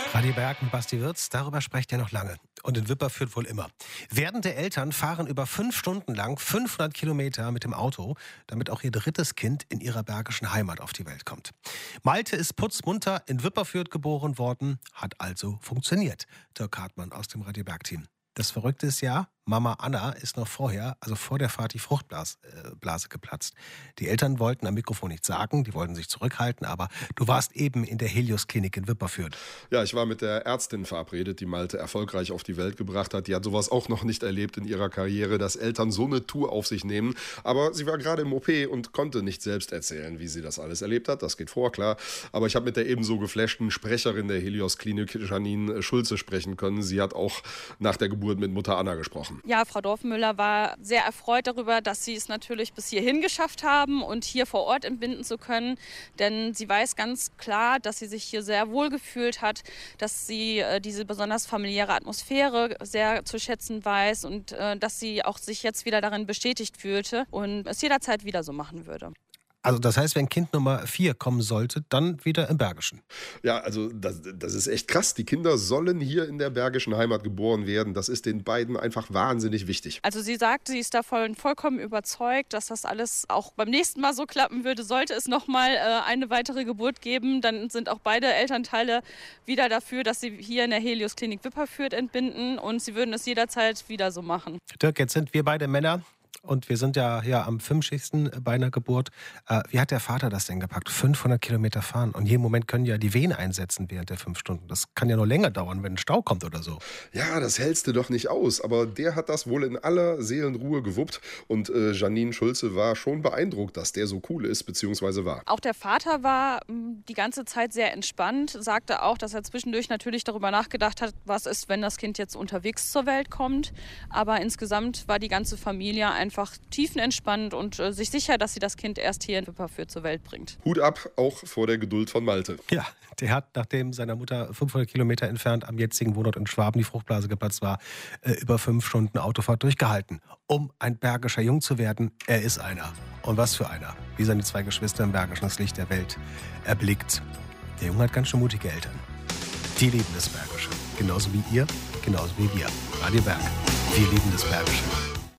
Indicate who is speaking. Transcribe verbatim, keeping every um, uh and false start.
Speaker 1: Radio Berg mit Basti Wirz, darüber sprecht ihr noch lange. Und in Wipperfürth wohl immer. Werdende Eltern fahren über fünf Stunden lang fünfhundert Kilometer mit dem Auto, damit auch ihr drittes Kind in ihrer bergischen Heimat auf die Welt kommt. Malte ist putzmunter in Wipperfürth geboren worden, hat also funktioniert. Dirk Hartmann aus dem Radio Berg-Team. Das Verrückte ist ja, Mama Anna ist noch vorher, also vor der Fahrt, die Fruchtblase äh, Blase geplatzt. Die Eltern wollten am Mikrofon nichts sagen, die wollten sich zurückhalten, aber du warst eben in der Helios-Klinik in Wipperfürth.
Speaker 2: Ja, ich war mit der Ärztin verabredet, die Malte erfolgreich auf die Welt gebracht hat. Die hat sowas auch noch nicht erlebt in ihrer Karriere, dass Eltern so eine Tour auf sich nehmen. Aber sie war gerade im O P und konnte nicht selbst erzählen, wie sie das alles erlebt hat. Das geht vor, klar. Aber ich habe mit der ebenso geflashten Sprecherin der Helios-Klinik, Janine Schulze, sprechen können. Sie hat auch nach der Geburt mit Mutter Anna gesprochen.
Speaker 3: Ja, Frau Dorfmüller war sehr erfreut darüber, dass sie es natürlich bis hierhin geschafft haben und hier vor Ort entbinden zu können. Denn sie weiß ganz klar, dass sie sich hier sehr wohl gefühlt hat, dass sie äh, diese besonders familiäre Atmosphäre sehr zu schätzen weiß und äh, dass sie auch sich jetzt wieder darin bestätigt fühlte und es jederzeit wieder so machen würde.
Speaker 1: Also das heißt, wenn Kind Nummer vier kommen sollte, dann wieder im Bergischen.
Speaker 2: Ja, also das, das ist echt krass. Die Kinder sollen hier in der bergischen Heimat geboren werden. Das ist den beiden einfach wahnsinnig wichtig.
Speaker 3: Also sie sagt, sie ist davon vollkommen überzeugt, dass das alles auch beim nächsten Mal so klappen würde. Sollte es nochmal äh, eine weitere Geburt geben, dann sind auch beide Elternteile wieder dafür, dass sie hier in der Helios-Klinik Wipperfürth entbinden und sie würden es jederzeit wieder so machen.
Speaker 1: Dirk, jetzt sind wir beide Männer. Und wir sind ja hier am fünfzigsten bei einer Geburt. Äh, wie hat der Vater das denn gepackt? fünfhundert Kilometer fahren. Und jeden Moment können ja die Wehen einsetzen während der fünf Stunden. Das kann ja noch länger dauern, wenn ein Stau kommt oder so.
Speaker 2: Ja, das hältst du doch nicht aus. Aber der hat das wohl in aller Seelenruhe gewuppt. Und äh, Janine Schulze war schon beeindruckt, dass der so cool ist, beziehungsweise war.
Speaker 3: Auch der Vater war mh, die ganze Zeit sehr entspannt. Sagte auch, dass er zwischendurch natürlich darüber nachgedacht hat, was ist, wenn das Kind jetzt unterwegs zur Welt kommt. Aber insgesamt war die ganze Familie einfach tiefenentspannt und äh, sich sicher, dass sie das Kind erst hier in Wipperfürth zur Welt bringt.
Speaker 2: Hut ab, auch vor der Geduld von Malte.
Speaker 1: Ja, der hat, nachdem seiner Mutter fünfhundert Kilometer entfernt am jetzigen Wohnort in Schwaben die Fruchtblase geplatzt war, äh, über fünf Stunden Autofahrt durchgehalten. Um ein bergischer Jung zu werden, er ist einer. Und was für einer. Wie seine zwei Geschwister im Bergischen das Licht der Welt erblickt. Der Junge hat ganz schön mutige Eltern. Die lieben das Bergische. Genauso wie ihr, genauso wie wir. Radio Berg. Wir lieben das Bergische.